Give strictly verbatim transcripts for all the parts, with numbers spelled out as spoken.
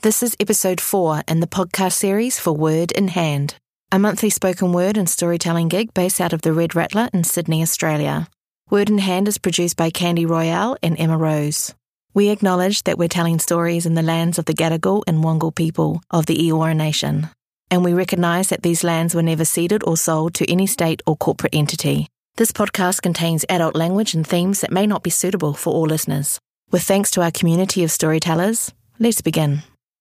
This is episode four in the podcast series for Word in Hand, a monthly spoken word and storytelling gig based out of the Red Rattler in Sydney, Australia. Word in Hand is produced by Candy Royale and Emma Rose. We acknowledge that we're telling stories in the lands of the Gadigal and Wangal people of the Eora Nation, and we recognise that these lands were never ceded or sold to any state or corporate entity. This podcast contains adult language and themes that may not be suitable for all listeners. With thanks to our community of storytellers, let's begin.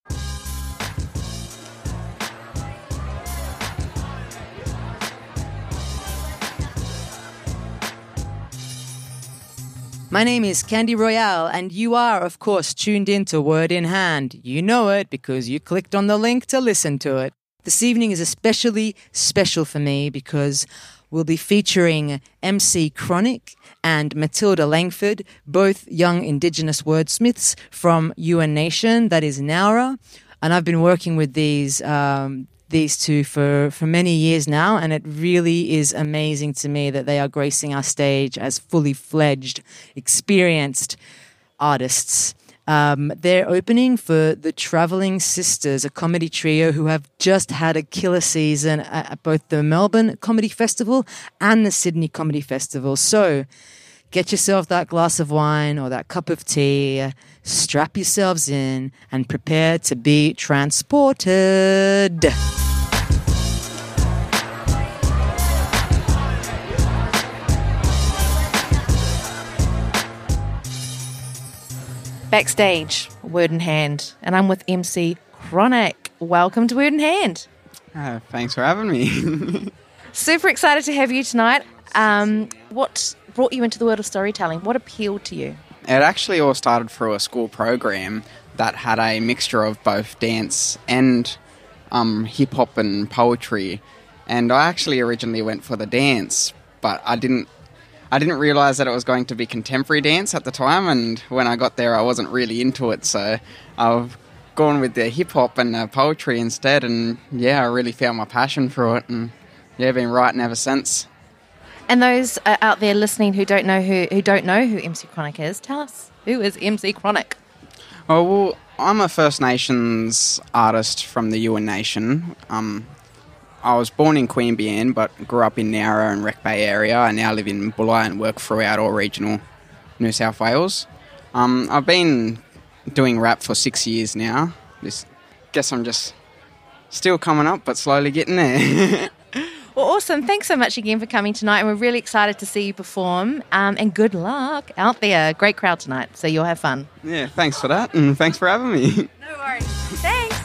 My name is Candy Royale, and you are, of course, tuned in to Word in Hand. You know it because you clicked on the link to listen to it. This evening is especially special for me because we'll be featuring M C Chronic and Matilda Langford, both young Indigenous wordsmiths from Yuin Nation, that is Nowra. And I've been working with these um, these two for, for many years now, and it really is amazing to me that they are gracing our stage as fully fledged, experienced artists. Um, they're opening for the Travelling Sisters, a comedy trio who have just had a killer season at both the Melbourne Comedy Festival and the Sydney Comedy Festival. So get yourself that glass of wine or that cup of tea, strap yourselves in, and prepare to be transported. Backstage, Word in Hand, and I'm with M C Chronic. Welcome to Word in Hand. Uh, thanks for having me. Super excited to have you tonight. Um, what brought you into the world of storytelling? What appealed to you? It actually all started through a school program that had a mixture of both dance and um, hip-hop and poetry. And I actually originally went for the dance, but I didn't I didn't realise that it was going to be contemporary dance at the time, and when I got there I wasn't really into it, so I've gone with the hip-hop and the poetry instead, and yeah, I really found my passion for it, and yeah, been writing ever since. And those uh, out there listening who don't know who who don't know who M C Chronic is, tell us, who is M C Chronic? Oh, well, I'm a First Nations artist from the Yuin Nation. Um, I was born in Queanbeyan, but grew up in Nowra and Wreck Bay area. I now live in Bulli and work throughout all regional New South Wales. Um, I've been doing rap for six years now. Just guess I'm just still coming up, but slowly getting there. Well, awesome. Thanks so much again for coming tonight, and we're really excited to see you perform, um, and good luck out there. Great crowd tonight, so you'll have fun. Yeah, thanks for that, and thanks for having me. No worries. Thanks.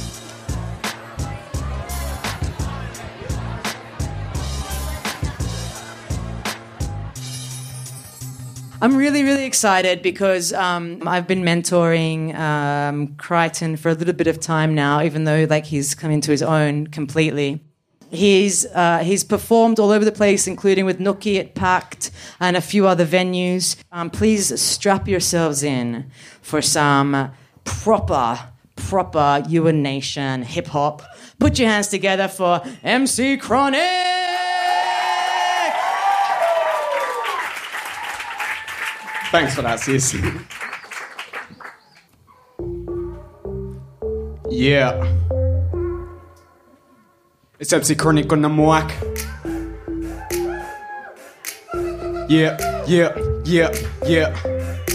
I'm really, really excited because um, I've been mentoring um, Crichton for a little bit of time now, even though like he's come into his own completely. He's uh, he's performed all over the place, including with Nookie at Pact and a few other venues. Um, please strap yourselves in for some proper, proper Yuin Nation hip-hop. Put your hands together for M C Chronic! Thanks for that, sis. Yeah. It's M C Chronic on the mic. Yeah, yeah, yeah, yeah.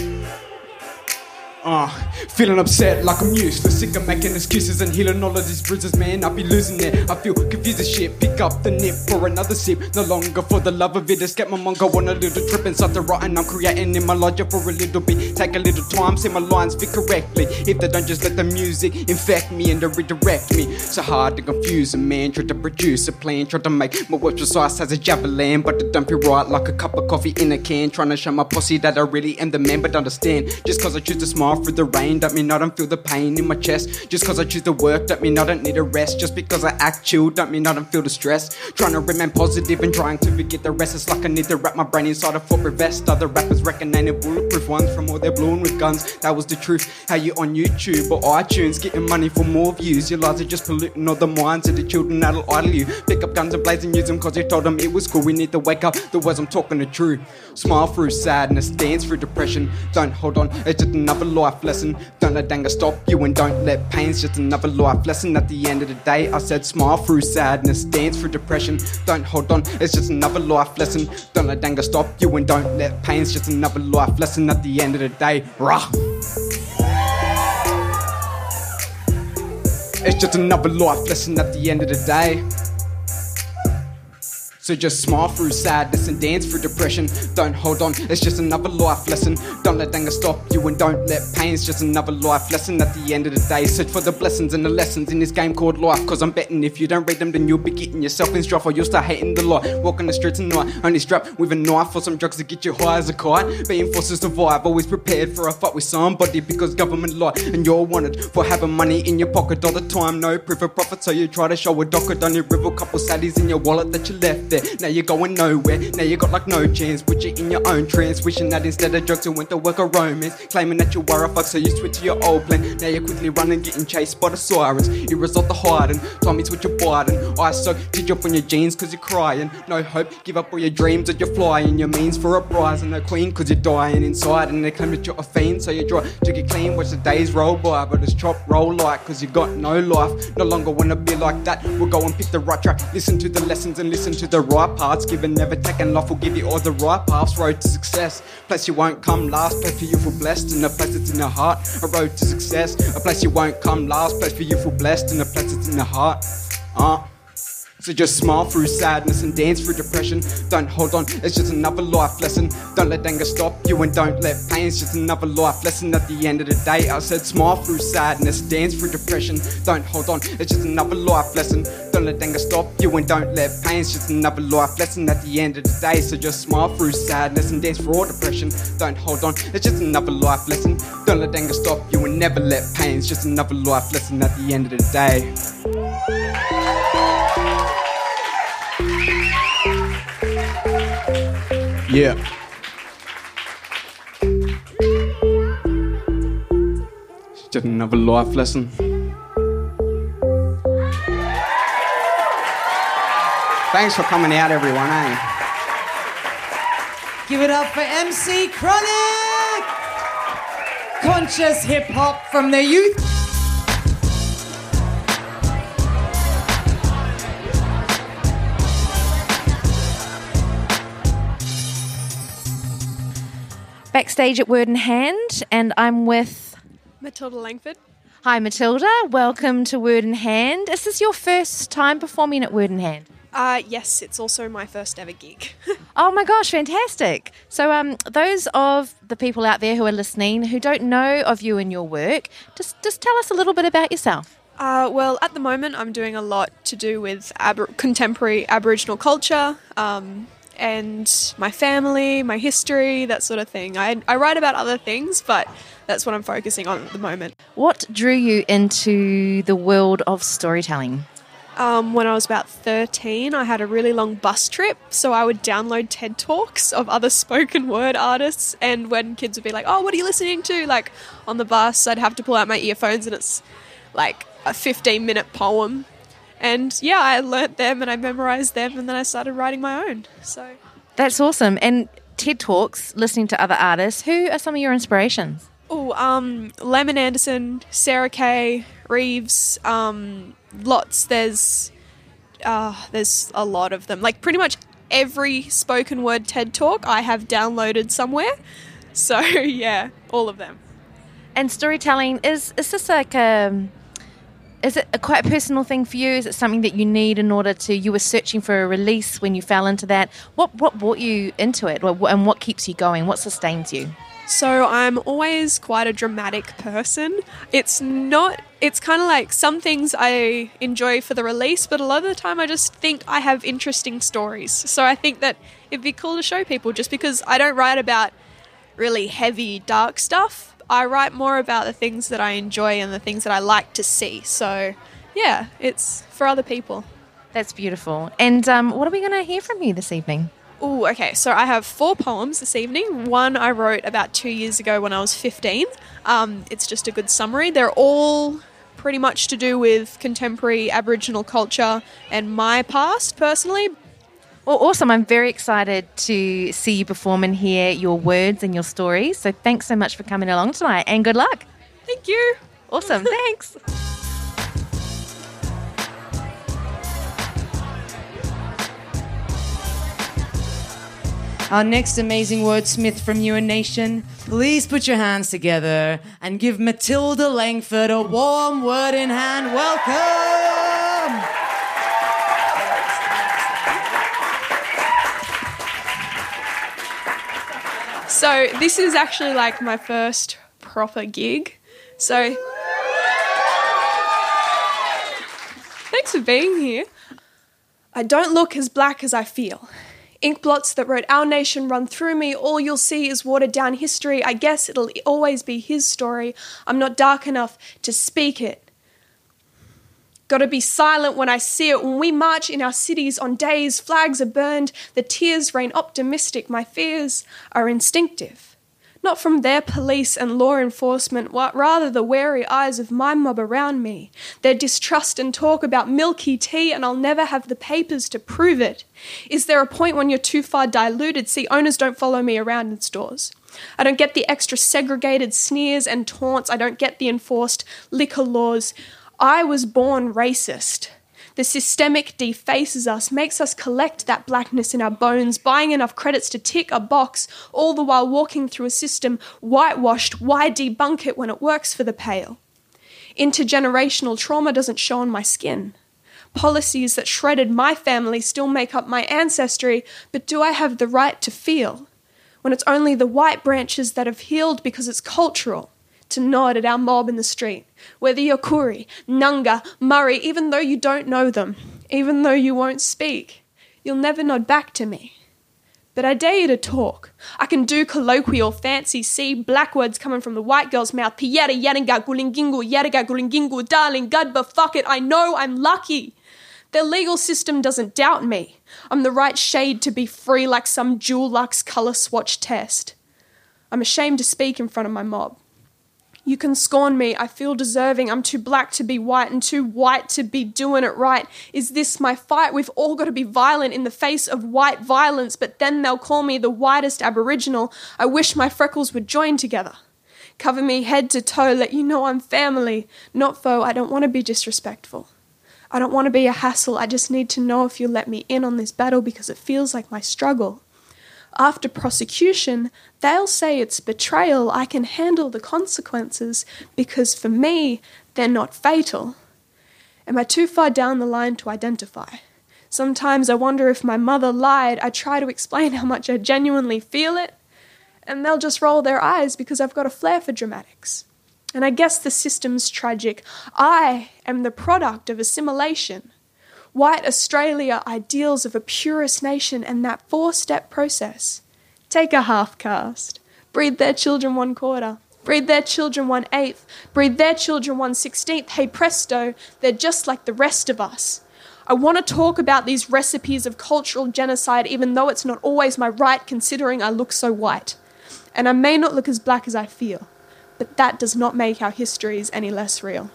Uh, feeling upset like I'm useless, sick of making excuses and healing all of these bruises, man. I be losing it. I feel confused as shit. Pick up the nip for another sip. No longer for the love of it. Escape my mind, go on a little trip inside the rotten. I'm creating in my logic for a little bit. Take a little time, say my lines fit correctly. If they don't, just let the music infect me and to redirect me. So hard to confuse a man, try to produce a plan, try to make my words precise as a javelin, but to dump it right like a cup of coffee in a can. Trying to show my posse that I really am the man, but understand, just cause I choose to smile through the rain, don't mean I don't feel the pain in my chest. Just cause I choose to work, don't mean I don't need a rest. Just because I act chill, don't mean I don't feel the stress. Trying to remain positive and trying to forget the rest. It's like I need to wrap my brain inside a footproof vest. Other rappers reckon ain't bulletproof ones from all their blowing with guns. That was the truth. How you on YouTube or iTunes getting money for more views? Your lies are just polluting all the minds of the children that'll idle you. Pick up guns and blades and use them cause you told them it was cool. We need to wake up, the words I'm talking are true. Smile through sadness, dance through depression. Don't hold on, it's just another lie life lesson. Don't let anger stop you and don't let pain's just another life lesson. At the end of the day, I said smile through sadness, dance through depression. Don't hold on, it's just another life lesson. Don't let anger stop you and don't let pain's just another life lesson. At the end of the day, rah. It's just another life lesson at the end of the day. So just smile through sadness and dance through depression. Don't hold on, it's just another life lesson. Don't let anger stop you and don't let pain. It's just another life lesson at the end of the day. Search for the blessings and the lessons in this game called life. Cause I'm betting if you don't read them, then you'll be getting yourself in strife, or you'll start hating the light. Walking the streets at night, only strapped with a knife or some drugs to get you high as a kite. Being forced to survive, always prepared for a fight with somebody, because government lie and you're wanted for having money in your pocket all the time. No proof of profit, so you try to show a docket. Only reveal a couple saddies in your wallet that you left. Now you're going nowhere, now you got like no chance. Put you in your own trance, wishing that instead of drugs you went to work a romance. Claiming that you were a fuck, so you switch to your old plan. Now you're quickly running, getting chased by the sirens. You resort to hiding, Tommy's with your Biden. I soak, teach up on your jeans cause you're crying. No hope, give up all your dreams that you're flying. Your means for a prize and no queen cause you're dying inside. And they claim that you're a fiend, so you try to get clean. Watch the days roll by, but it's chop roll like, cause you got no life. No longer wanna be like that, we'll go and pick the right track. Listen to the lessons and listen to the right parts. Give and never take, and life will give you all the right paths. Road to success, place you won't come last. Place for you for blessed, and a place that's in the heart. A road to success, a place you won't come last. Place for you for blessed, and a place that's in the heart. Uh So just smile through sadness and dance through depression. Don't hold on, it's just another life lesson. Don't let anger stop you and don't let pain. It's just another life lesson at the end of the day. I said smile through sadness, dance through depression. Don't hold on, it's just another life lesson. Don't let anger stop you and don't let pain. It's just another life lesson at the end of the day. So just smile through sadness and dance through all depression. Don't hold on, it's just another life lesson. Don't let anger stop you and never let pain. It's just another life lesson at the end of the day. Yeah. It's just another life lesson. Thanks for coming out, everyone, eh? Give it up for M C Chronic! Conscious hip-hop from the youth. Backstage at Word in Hand, and I'm with Matilda Langford. Hi Matilda, welcome to Word in Hand. Is this your first time performing at Word in Hand? Uh, yes, it's also my first ever gig. Oh my gosh, fantastic. So um, those of the people out there who are listening who don't know of you and your work, just, just tell us a little bit about yourself. Uh, well, at the moment I'm doing a lot to do with ab- contemporary Aboriginal culture, um, and my family, my history, that sort of thing. I, I write about other things, but that's what I'm focusing on at the moment. What drew you into the world of storytelling? Um, when I was about thirteen, I had a really long bus trip, so I would download TED Talks of other spoken word artists, and when kids would be like, oh, what are you listening to? Like, on the bus, I'd have to pull out my earphones, and it's like a fifteen minute poem. And yeah, I learnt them and I memorised them, and then I started writing my own. So that's awesome. And TED Talks, listening to other artists, who are some of your inspirations? Oh, um, Lemon Anderson, Sarah Kay, Reeves, um, lots. There's, uh, there's a lot of them. Like pretty much every spoken word TED Talk I have downloaded somewhere. So yeah, all of them. And storytelling, is is this like a... Is it a quite a personal thing for you? Is it something that you need in order to... You were searching for a release when you fell into that. What what brought you into it? And what keeps you going? What sustains you? So I'm always quite a dramatic person. It's not... It's kind of like some things I enjoy for the release, but a lot of the time I just think I have interesting stories. So I think that it'd be cool to show people, just because I don't write about really heavy, dark stuff. I write more about the things that I enjoy and the things that I like to see. So, yeah, it's for other people. That's beautiful. And um, what are we going to hear from you this evening? Oh, okay. So I have four poems this evening. One I wrote about two years ago when I was fifteen. Um, it's just a good summary. They're all pretty much to do with contemporary Aboriginal culture and my past, personally. Well, awesome. I'm very excited to see you perform and hear your words and your stories. So thanks so much for coming along tonight and good luck. Thank you. Awesome. Thanks. Our next amazing wordsmith from Ewan Nation, please put your hands together and give Matilda Langford a warm word in hand welcome. So this is actually like my first proper gig. So thanks for being here. I don't look as black as I feel. Ink blots that wrote Our Nation run through me. All you'll see is watered down history. I guess it'll always be his story. I'm not dark enough to speak it. Gotta be silent when I see it. When we march in our cities on days flags are burned, the tears rain optimistic. My fears are instinctive. Not from their police and law enforcement, but rather the wary eyes of my mob around me. Their distrust and talk about milky tea, and I'll never have the papers to prove it. Is there a point when you're too far diluted? See, owners don't follow me around in stores. I don't get the extra segregated sneers and taunts. I don't get the enforced liquor laws. I was born racist. The systemic defaces us, makes us collect that blackness in our bones, buying enough credits to tick a box, all the while walking through a system whitewashed. Why debunk it when it works for the pale? Intergenerational trauma doesn't show on my skin. Policies that shredded my family still make up my ancestry, but do I have the right to feel? When it's only the white branches that have healed because it's cultural to nod at our mob in the street. Whether you're Koori, Nunga, Murray, even though you don't know them, even though you won't speak, you'll never nod back to me. But I dare you to talk. I can do colloquial, fancy, see black words coming from the white girl's mouth. Piyata, yaringa, gulingingu, yariga, gulingingu, darling, gadba, fuck it, I know I'm lucky. Their legal system doesn't doubt me. I'm the right shade to be free like some Dulux colour swatch test. I'm ashamed to speak in front of my mob. You can scorn me, I feel deserving. I'm too black to be white and too white to be doing it right. Is this my fight? We've all got to be violent in the face of white violence, but then they'll call me the whitest Aboriginal. I wish my freckles would join together. Cover me head to toe, let you know I'm family, not foe. I don't want to be disrespectful. I don't want to be a hassle. I just need to know if you'll let me in on this battle because it feels like my struggle. After prosecution, they'll say it's betrayal. I can handle the consequences because for me, they're not fatal. Am I too far down the line to identify? Sometimes I wonder if my mother lied. I try to explain how much I genuinely feel it, and they'll just roll their eyes because I've got a flair for dramatics. And I guess the system's tragic. I am the product of assimilation. White Australia ideals of a purist nation and that four-step process. Take a half caste. Breed their children one quarter. Breed their children one eighth. Breed their children one sixteenth. Hey presto, they're just like the rest of us. I want to talk about these recipes of cultural genocide even though it's not always my right considering I look so white. And I may not look as black as I feel, but that does not make our histories any less real.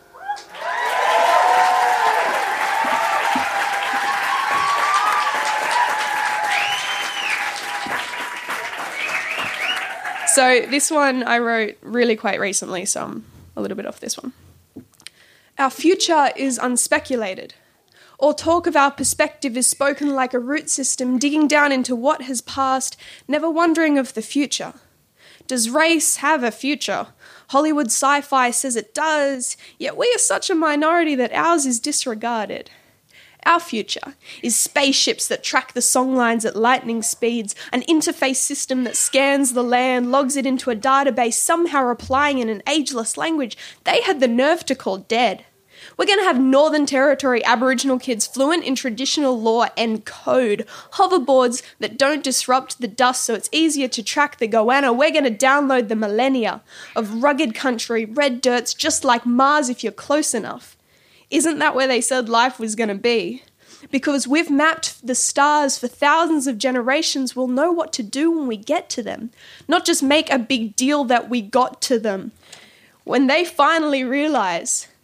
So this one I wrote really quite recently, so I'm a little bit off this one. Our future is unspeculated. All talk of our perspective is spoken like a root system, digging down into what has passed, never wondering of the future. Does race have a future? Hollywood sci-fi says it does, yet we are such a minority that ours is disregarded. Our future is spaceships that track the songlines at lightning speeds, an interface system that scans the land, logs it into a database, somehow replying in an ageless language they had the nerve to call dead. We're going to have Northern Territory Aboriginal kids fluent in traditional law and code, hoverboards that don't disrupt the dust so it's easier to track the goanna. We're going to download the millennia of rugged country, red dirts just like Mars if you're close enough. Isn't that where they said life was going to be? Because we've mapped the stars for thousands of generations, we'll know what to do when we get to them. Not just make a big deal that we got to them. When they finally realise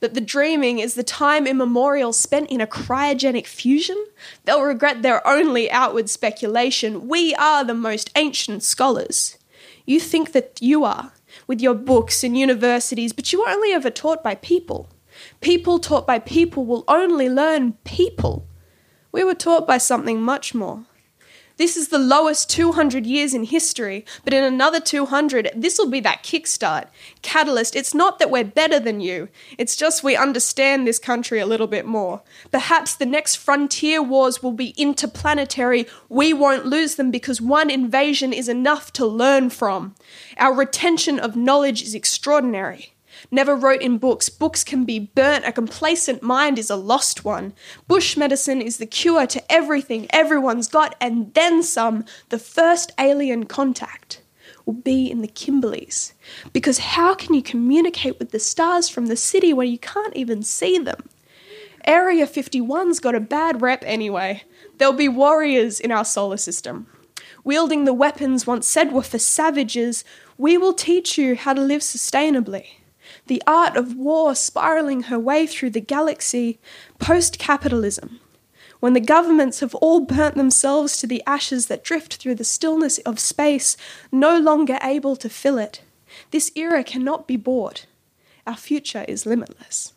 that the dreaming is the time immemorial spent in a cryogenic fusion? They'll regret their only outward speculation. We are the most ancient scholars. You think that you are, with your books and universities, but you are only ever taught by people. People taught by people will only learn people. We were taught by something much more. This is the lowest two hundred years in history, but in another two hundred, this will be that kickstart, catalyst. It's not that we're better than you. It's just we understand this country a little bit more. Perhaps the next frontier wars will be interplanetary. We won't lose them because one invasion is enough to learn from. Our retention of knowledge is extraordinary. Never wrote in books. Books can be burnt. A complacent mind is a lost one. Bush medicine is the cure to everything everyone's got, and then some. The first alien contact will be in the Kimberleys. Because how can you communicate with the stars from the city where you can't even see them? Area fifty-one's got a bad rep anyway. There'll be warriors in our solar system. Wielding the weapons once said were for savages, we will teach you how to live sustainably. The art of war spiralling her way through the galaxy, post-capitalism, when the governments have all burnt themselves to the ashes that drift through the stillness of space, no longer able to fill it. This era cannot be bought. Our future is limitless.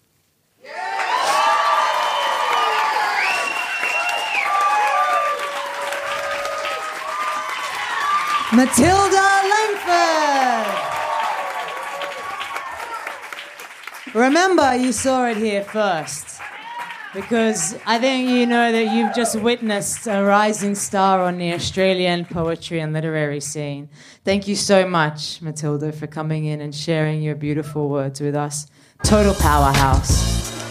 Matilda Langford! Remember, you saw it here first, because I think you know that you've just witnessed a rising star on the Australian poetry and literary scene. Thank you so much, Matilda, for coming in and sharing your beautiful words with us. Total powerhouse.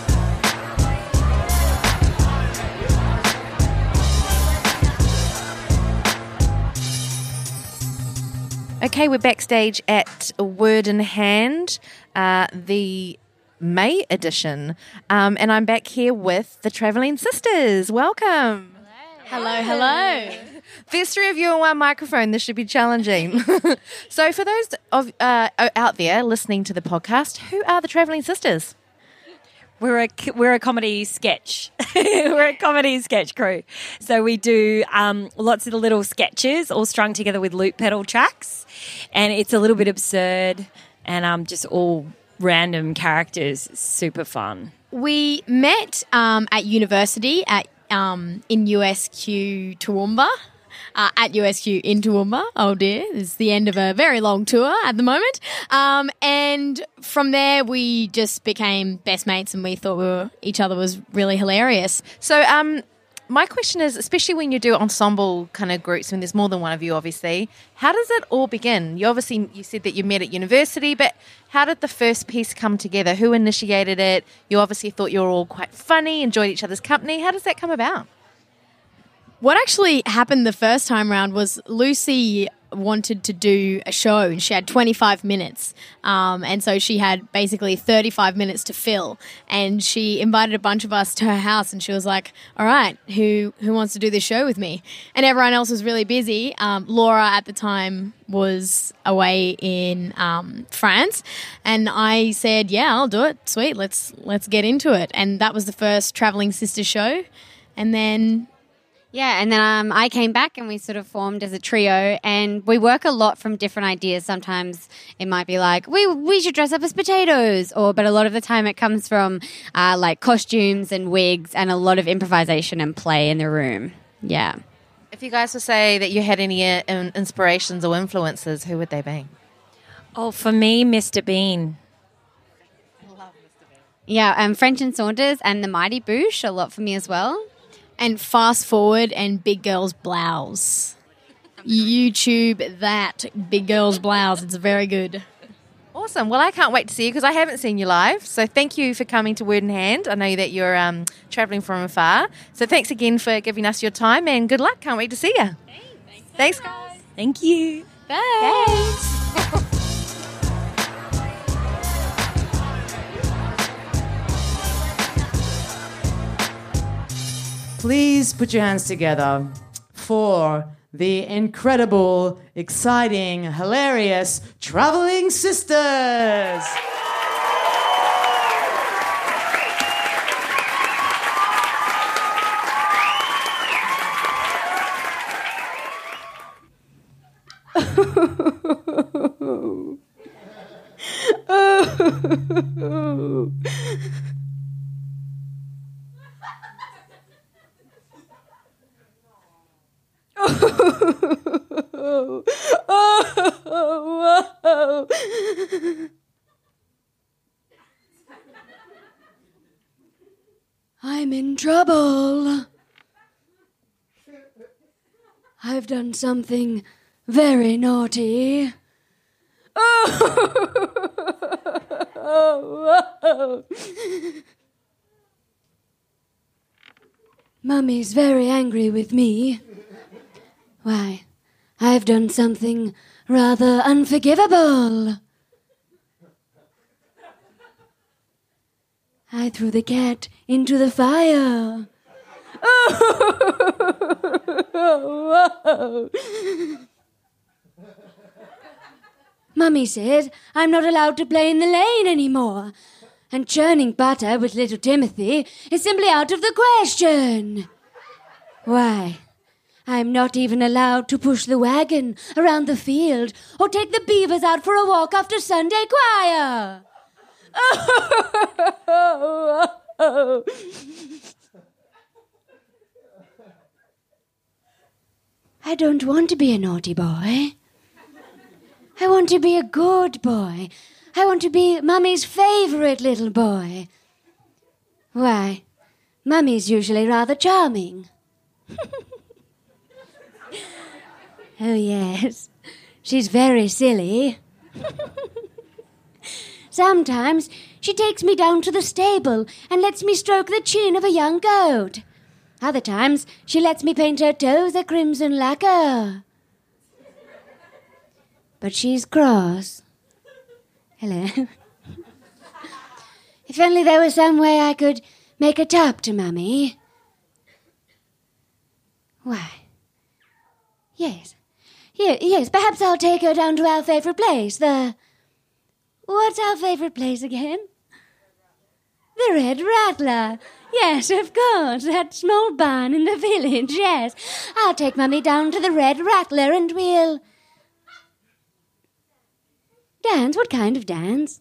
Okay, we're backstage at Word in Hand, uh, the May edition, um, and I'm back here with the Travelling Sisters. Welcome. Hello, hello. There's three of you on one microphone. This should be challenging. So for those of uh, out there listening to the podcast, who are the Travelling Sisters? We're a we're a comedy sketch. We're a comedy sketch crew. So we do um, lots of little sketches all strung together with loop pedal tracks, and it's a little bit absurd and um, just all random characters. Super fun. We met um, at university at um, in U S Q Toowoomba. Uh, at U S Q in Toowoomba. Oh dear, it's the end of a very long tour at the moment. Um, and from there, we just became best mates, and we thought we were, each other was really hilarious. So, um, my question is, especially when you do ensemble kind of groups, when there's more than one of you, obviously, how does it all begin? You obviously, you said that you met at university, but how did the first piece come together? Who initiated it? You obviously thought you were all quite funny, enjoyed each other's company. How does that come about? What actually happened the first time round was Lucy wanted to do a show, and she had twenty-five minutes. Um, and so she had basically thirty-five minutes to fill. And she invited a bunch of us to her house, and she was like, all right, who who wants to do this show with me? And everyone else was really busy. Um, Laura at the time was away in um, France. And I said, yeah, I'll do it. Sweet, let's let's get into it. And that was the first Travelling Sisters show. And then... Yeah, and then um, I came back and we sort of formed as a trio, and we work a lot from different ideas. Sometimes it might be like, we we should dress up as potatoes, or but a lot of the time it comes from uh, like costumes and wigs and a lot of improvisation and play in the room. Yeah. If you guys would say that you had any uh, inspirations or influences, who would they be? Oh, for me, Mister Bean. Yeah, um, French and Saunders and the Mighty Boosh, a lot for me as well. And Fast Forward and Big Girls Blouse. YouTube that, Big Girls Blouse. It's very good. Awesome. Well, I can't wait to see you because I haven't seen you live. So thank you for coming to Word in Hand. I know that you're um, travelling from afar. So thanks again for giving us your time, and good luck. Can't wait to see you. Hey, thanks, thanks, guys. Thank you. Thanks. Please put your hands together for the incredible, exciting, hilarious Travelling Sisters. Oh. Oh. Oh. Oh. Oh. I'm in trouble. I've done something very naughty. Oh. Oh. Oh. Mummy's very angry with me. Why, I've done something rather unforgivable. I threw the cat into the fire. Oh. Mummy said I'm not allowed to play in the lane anymore, and churning butter with little Timothy is simply out of the question. Why, I'm not even allowed to push the wagon around the field or take the beavers out for a walk after Sunday choir. Oh. I don't want to be a naughty boy. I want to be a good boy. I want to be Mummy's favourite little boy. Why, Mummy's usually rather charming. Oh, yes. She's very silly. Sometimes she takes me down to the stable and lets me stroke the chin of a young goat. Other times she lets me paint her toes a crimson lacquer. But she's cross. Hello. If only there was some way I could make a tap to Mummy. Why? Yes. Yes, yes, perhaps I'll take her down to our favourite place, the... What's our favourite place again? The Red Rattler. Yes, of course, that small barn in the village, yes. I'll take Mummy down to the Red Rattler and we'll... Dance? What kind of dance?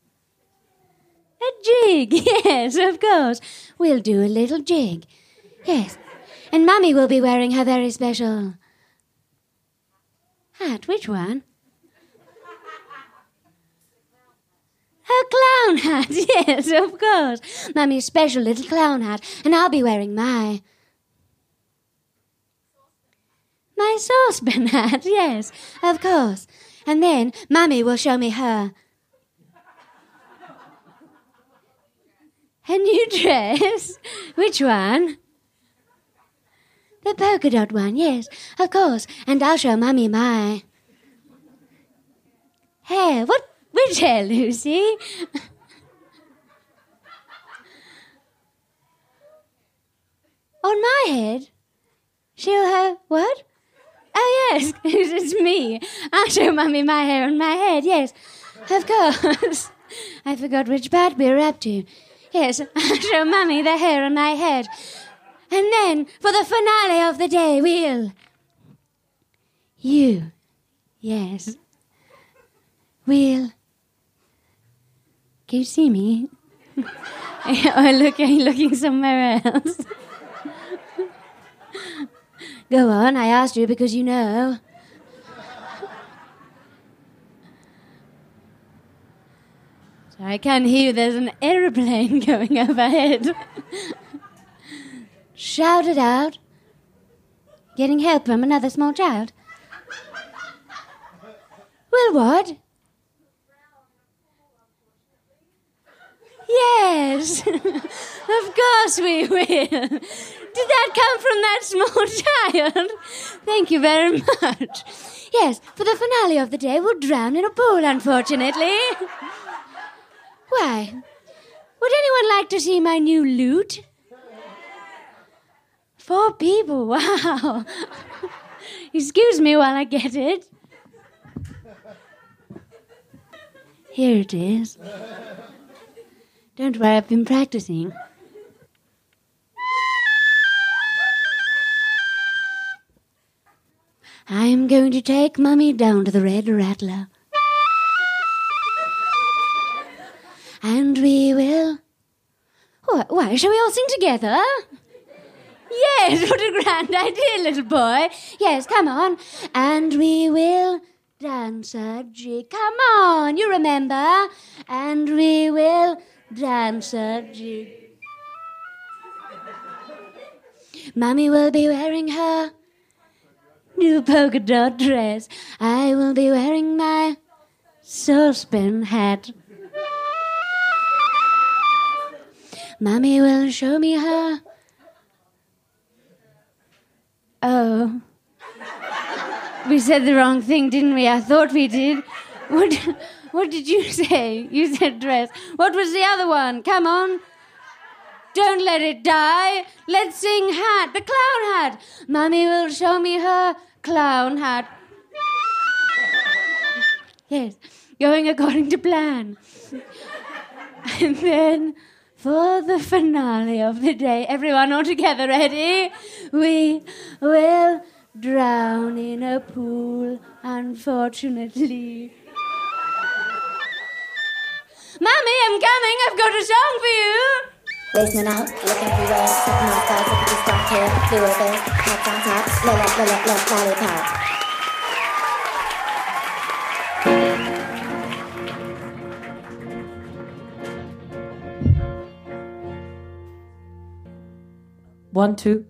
A jig, yes, of course. We'll do a little jig. Yes, and Mummy will be wearing her very special... hat. Which one? Her clown hat, yes, of course. Mummy's special little clown hat, and I'll be wearing my... My saucepan hat, yes, of course. And then Mummy will show me her... her new dress. Which one? The polka dot one, yes, of course. And I'll show Mummy my... hair. What? Which hair, Lucy? On my head? She'll have... what? Oh, yes, it's me. I'll show Mummy my hair on my head, yes, of course. I forgot which part we were up to. Yes, I'll show Mummy the hair on my head. And then, for the finale of the day, we'll... You. Yes. We'll... Can you see me? Or look, are you looking somewhere else? Go on, I asked you because you know. Sorry, I can't hear you. There's an aeroplane going overhead. Shout it out. Getting help from another small child. Well, what? Yes, of course we will. Did that come from that small child? Thank you very much. Yes, for the finale of the day, we'll drown in a pool, unfortunately. Why? Would anyone like to see my new lute? Four people, wow. Excuse me while I get it. Here it is. Don't worry, I've been practicing. I'm going to take Mummy down to the Red Rattler. And we will... Why, why, shall we all sing together? Yes, what a grand idea, little boy. Yes, come on. And we will dance a jig. Come on, you remember. And we will dance a jig. Mummy will be wearing her new polka dot dress. I will be wearing my saucepan hat. Mummy will show me her... Oh. We said the wrong thing, didn't we? I thought we did. What, what did you say? You said dress. What was the other one? Come on. Don't let it die. Let's sing hat, the clown hat. Mummy will show me her clown hat. Yes, going according to plan. And then... for the finale of the day, everyone all together, ready? We will drown in a pool, unfortunately. Mommy, I'm coming. I've got a song for you. Listening out, looking everywhere, stepping outside, look at this dark hair, blue over, heads on top, look, look, look, look, look, lollipop. One, two.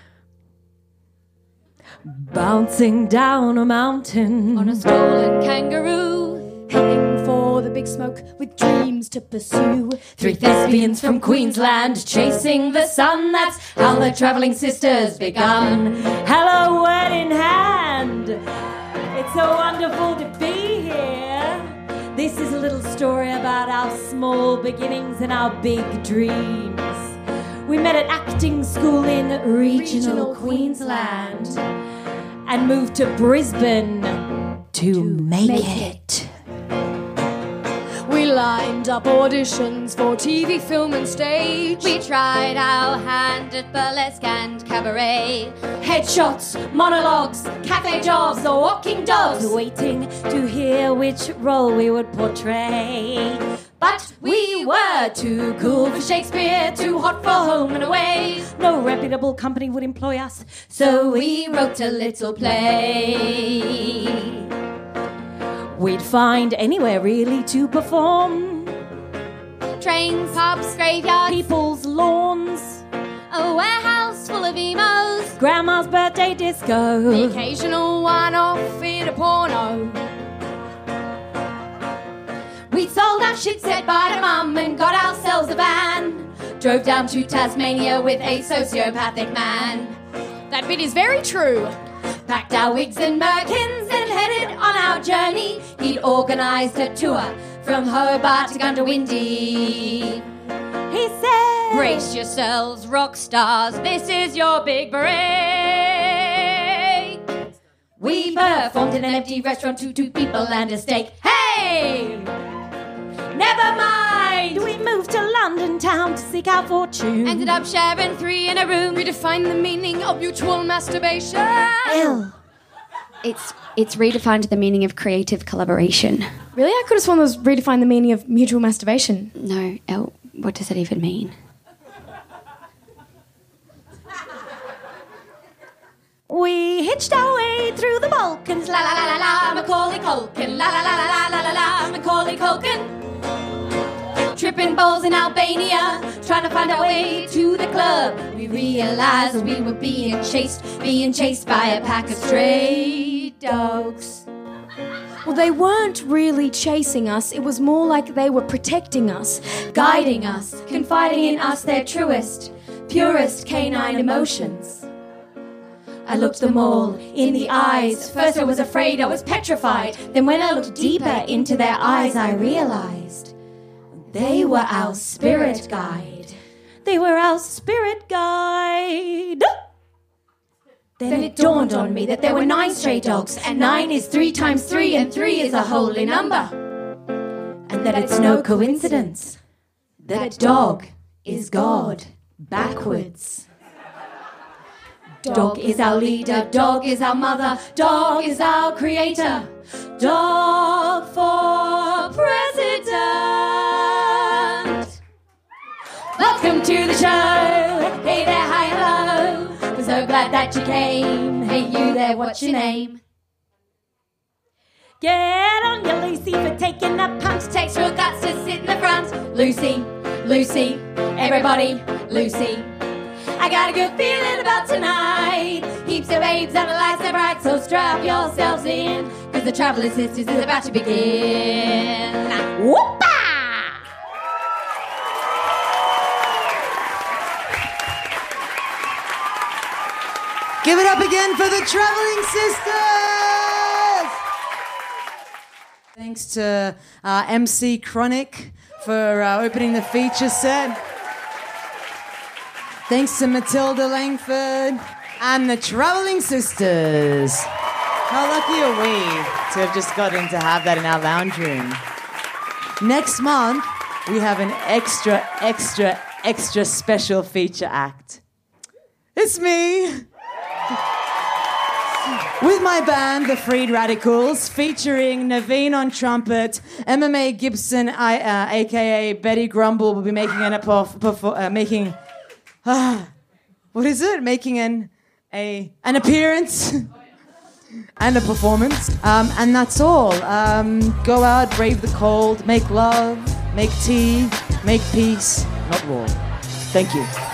Bouncing down a mountain On a stolen kangaroo, heading for the big smoke with dreams to pursue. Three thespians from Queensland chasing the sun. That's how the travelling sisters begun. Hello, word in hand. It's so wonderful to be here. This is a little story about our small beginnings and our big dreams. We met at acting school in regional, regional Queensland and moved to Brisbane to, to make, make it. it. We lined up auditions for T V, film and stage. We tried our hand at burlesque and cabaret. Headshots, monologues, cafe jobs, or walking dogs, waiting to hear which role we would portray. But we were too cool for Shakespeare, too hot for home and away. No reputable company would employ us, so we wrote a little play. We'd find anywhere really to perform. Trains, pubs, graveyards, people's lawns, a warehouse full of emos, grandma's birthday disco, the occasional one-off in a porno. We sold our shit, said bye to mum and got ourselves a van. Drove down to Tasmania with a sociopathic man. That bit is very true. Packed our wigs and merkins and headed on our journey. He'd organised a tour from Hobart to Gundawindi. He said, brace yourselves, rock stars, this is your big break. We performed in an empty restaurant to two people and a steak. Hey! Never mind! We moved to London town to seek our fortune. Ended up sharing three in a room. Redefined the meaning of mutual masturbation. Ill. It's it's redefined the meaning of creative collaboration. Really? I could have sworn it was redefined the meaning of mutual masturbation. No, Elle, what does that even mean? We hitched our way through the Balkans. La la la la la, Macaulay Culkin. La la la la la la la la, Macaulay Culkin. Tripping balls in Albania, trying to find our way to the club. We realized we were being chased, being chased by a pack of stray dogs. Well, they weren't really chasing us. It was more like they were protecting us, guiding us, confiding in us their truest, purest canine emotions. I looked them all in the eyes. First I was afraid, I was petrified. Then when I looked deeper into their eyes, I realized they were our spirit guide. They were our spirit guide. Then it dawned on me that there were nine stray dogs, and nine is three times three, and three is a holy number. And that it's no coincidence that dog is God backwards. Dog is our leader, dog is our mother, dog is our creator. Dog for president. Welcome to the show. Hey there, hi, hello. We're so glad that you came. Hey, you there, what's your name? Get on your Lucy for taking that punch. Takes real guts to sit in the front. Lucy, Lucy, everybody, Lucy. I got a good feeling about tonight. Heaps of babes and the lights are bright, so strap yourselves in, cause the Travelling Sisters is about to begin. Whoopah! Give it up again for the Travelling Sisters! Thanks to uh, M C Chronic for uh, opening the feature set. Thanks to Matilda Langford and the Travelling Sisters. How lucky are we to have just gotten to have that in our lounge room? Next month, we have an extra, extra, extra special feature act. It's me. With my band, the Freed Radicals, featuring Naveen on trumpet, M M A Gibson, I, uh, aka Betty Grumble, will be making an perf- uh, making, uh, what is it? Making an a an appearance and a performance, um, and that's all. Um, go out, brave the cold, make love, make tea, make peace, not war. Thank you.